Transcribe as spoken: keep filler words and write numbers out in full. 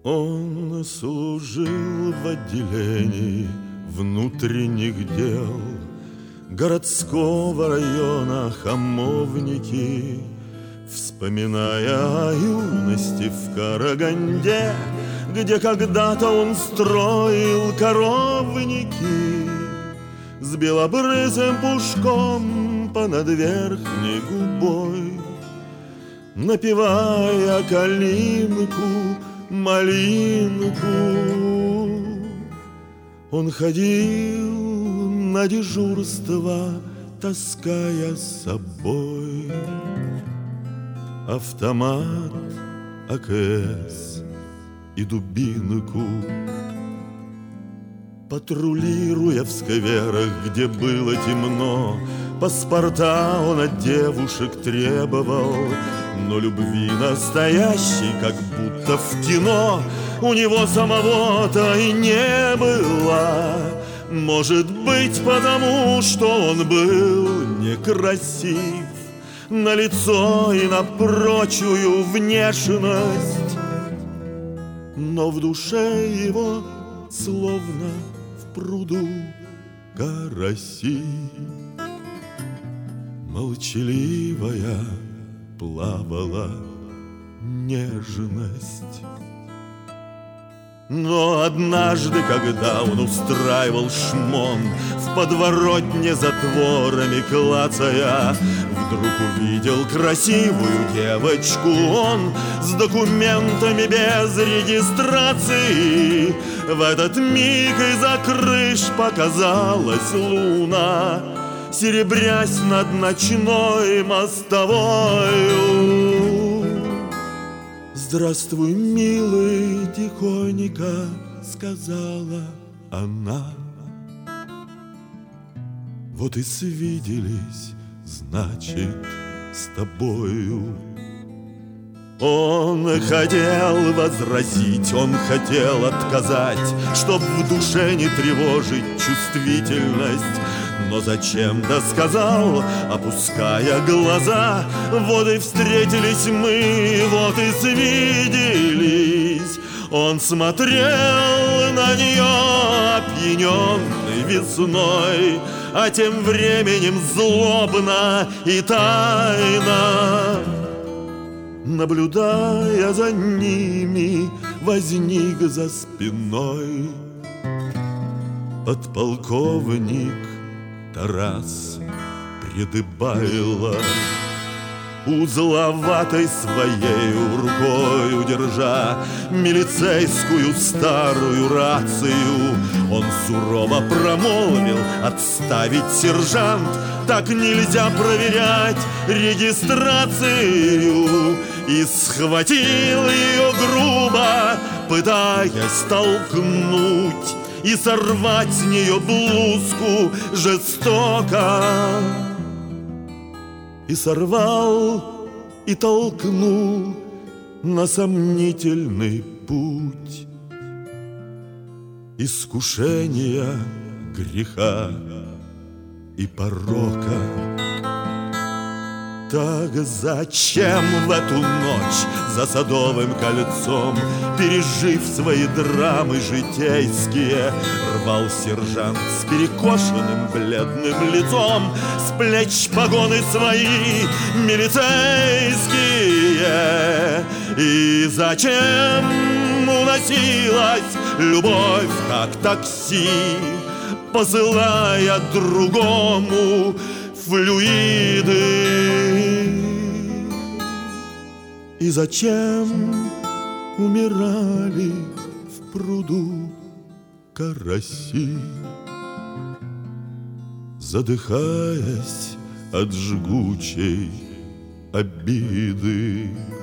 Он служил в отделении внутренних дел городского района Хамовники, вспоминая о юности в Караганде, где когда-то он строил коровники, с белобрысым пушком понад верхней губой, напевая калинку, малинку. Он ходил на дежурство, таская с собой автомат, АКС и дубинку. Патрулируя в скверах, где было темно, паспорта он от девушек требовал, но любви настоящей, как будто в кино, у него самого-то и не было. Может быть, потому что он был некрасив на лицо и на прочую внешность, но в душе его словно в пруду караси. Молчаливая плавала нежность. Но однажды, когда он устраивал шмон, в подворотне затворами клацая, вдруг увидел красивую девочку он с документами без регистрации. В этот миг из-за крыш показалась луна, серебрясь над ночной мостовою. «Здравствуй, милый», — тихонько сказала она. Вот и свиделись, значит, с тобою. Он хотел возразить, он хотел отказать, чтоб в душе не тревожить чувствительность. Но зачем-то сказал, опуская глаза: вот и встретились мы, вот и свиделись. Он смотрел на нее, опьяненный весной, а тем временем злобно и тайно, наблюдая за ними, возник за спиной подполковник Тарас Придыбайло, узловатой своею рукою держа милицейскую старую рацию. Он сурово промолвил: отставить, сержант, так нельзя проверять регистрацию. И схватил ее грубо, пытаясь толкнуть и сорвать с нее блузку жестоко. И сорвал, и толкнул на сомнительный путь искушения, греха и порока. Так зачем в эту ночь за Садовым кольцом, пережив свои драмы житейские, рвал сержант с перекошенным бледным лицом с плеч погоны свои милицейские? И зачем уносилась любовь, как такси, посылая другому флюиды? И зачем умирали в пруду караси, задыхаясь от жгучей обиды?